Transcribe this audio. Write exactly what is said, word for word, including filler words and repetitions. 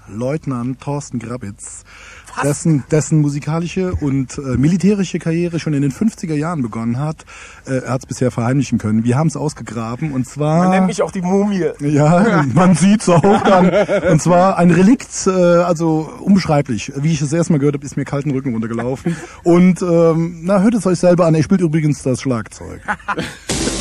Leutnant Thorsten Grabitz, dessen, dessen musikalische und äh, militärische Karriere schon in den fünfziger Jahren begonnen hat. Äh, er hat es bisher verheimlichen können. Wir haben es ausgegraben und zwar... Man nennt mich auch die Mumie. Ja, man sieht's auch dann. Und zwar ein Relikt, äh, also unbeschreiblich. Wie ich das erste Mal gehört habe, ist mir kalten Rücken runtergelaufen. Und ähm, na, hört es euch selber an. Er spielt übrigens das Schlagzeug.